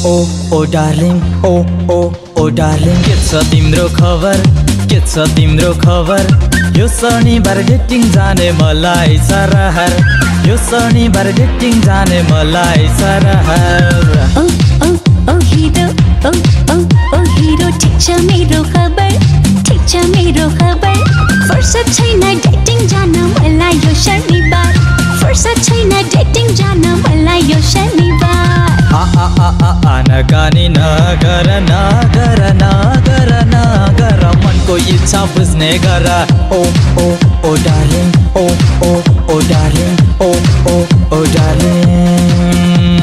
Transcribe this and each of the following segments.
ओ ओ डार्लिङ ओ ओ ओ डार्लिङ के छ तिम्रो खबर के छ तिम्रो खबर यो शनिबार डेटिङ जाने मलाई सरहर यो शनिबार डेटिङ जाने मलाई सरहर ओ ओ ओ हिरो ओ ओ ओ हिरो ठिक छ मेरो खबर ठिक छ मेरो खबर फुर्सद छैन डेटिङ जान मलाई यो शनिबार फुर्सद छैन डेटिङ जान मलाई यो शनिबार आनाकानी नगर नगर नगर नगर मनको इच्छा बुझ्ने गर ओ ओ ओ डार्लिङ ओ ओ ओ डार्लिङ ओ ओ ओ डार्लिङ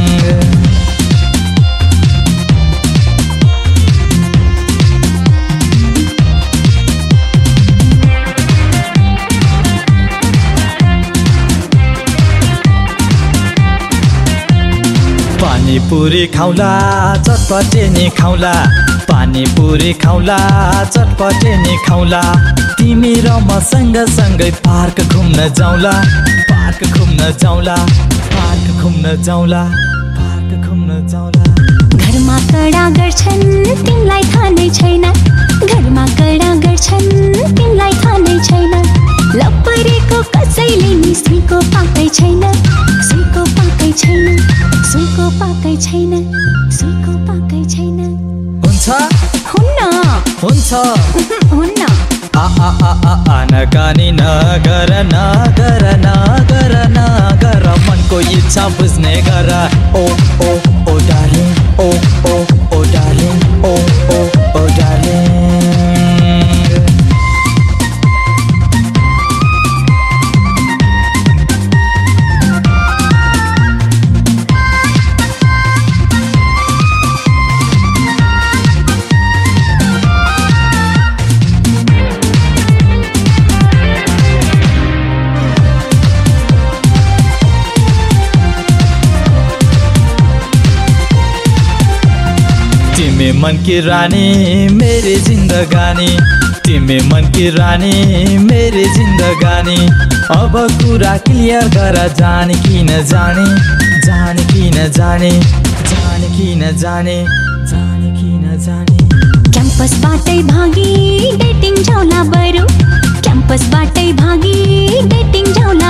पानीपुरी खाउला चटपटे नि खाउला पानीपुरी खाउला चटपटे नि खाउला तिमी र म सँगै पार्क घुम्न जाउला पार्क घुम्न जाउला पार्क घुम्न जाउला पार्क घुम्न जाउला घरमा कडा गर्छन् तिमीलाई थाहा नै छैन घरमा कडा गर्छन् तिमीलाई थाहा नै छैन लपरेको कसैले नि सुइको पाकै छैन सुइको पाकै छैन सुइको पाकै छैन सुइको पाकै छैन हुन्छ हुन्न हुन्छ हुन्न आनाकानी नगर नगर नगर नगर मनको इच्छा बुझ्ने गर ओ ओ ओ डार्लिङ ओ ओ ओ डार्लिङ ओ ओ ओ डार्लिङ तिमी मन की रानी मेरी जिंदगानी तिमी मन की रानी मेरी जिंदगानी अब कुरा क्लियर गर जाने कि न जाने जाने कि न जाने जाने कि न जाने जाने कि न जाने क्याम्पसबाटै भागी डेटिङ जाउला बरु क्याम्पसबाटै भागी डेटिङ जाउला